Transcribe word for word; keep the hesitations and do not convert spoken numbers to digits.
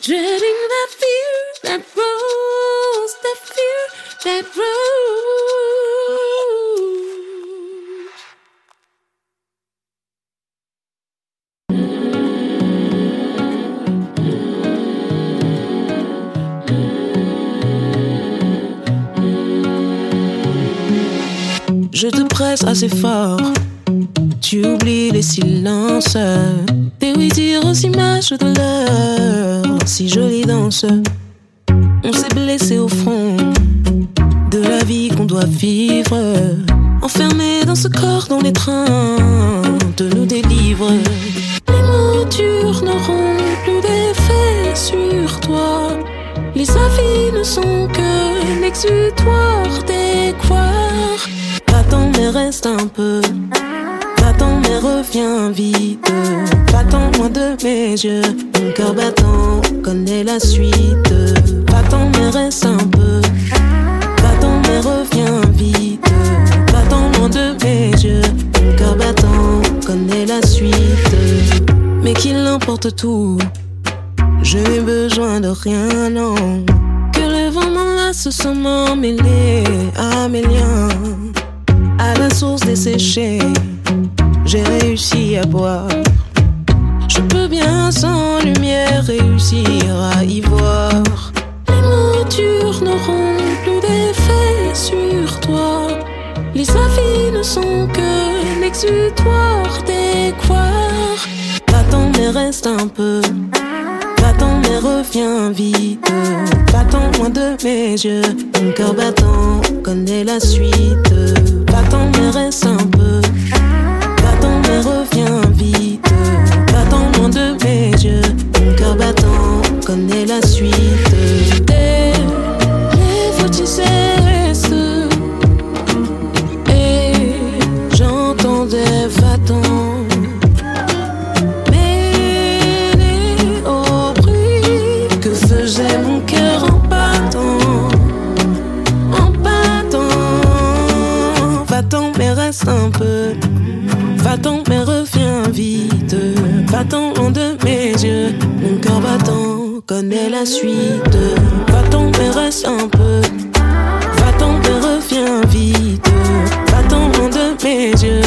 Dreading that fear that grows, that fear that grows. Je te presse assez fort, tu oublies les silences, tes oui dire aux images de l'heure, si jolie danse. On s'est blessé au front de la vie qu'on doit vivre, enfermé dans ce corps dont l'étreinte nous délivre. Les mots durs n'auront plus d'effet sur toi, les avis ne sont que l'exutoire des couards. Va-t'en mais reste un peu, va-t'en mais reviens vite, va-t'en loin de mes yeux, mon cœur battant connaît la suite. Va-t'en mais reste un peu, va-t'en mais reviens vite, va-t'en loin de mes yeux, mon cœur battant connaît la suite. Mais qu'il importe tout, je n'ai besoin de rien, non. Que le vent m'enlace sans m'emmêler à mes liens. À la source desséchée, j'ai réussi à boire. Je peux bien sans lumière réussir à y voir. Les mots durs n'auront plus d'effet sur toi, les avis ne sont que l'exutoire des couards. Va-t'en mais reste un peu, va-t'en mais reviens vite, va-t'en loin de mes yeux, mon cœur battant connaît la suite. Va-t'en mais reste un peu, va-t'en mais reviens vite, va-t'en loin de mes yeux, mon cœur battant connaît la suite. Et les fois tu cessent, et j'entendais va-t'en. Mon cœur en battant, en battant. Va-t'en mais reste un peu, va-t'en mais reviens vite, va-t'en loin de mes yeux, mon cœur battant connaît la suite. Va-t'en mais reste un peu, va-t'en mais reviens vite, va-t'en loin de mes yeux,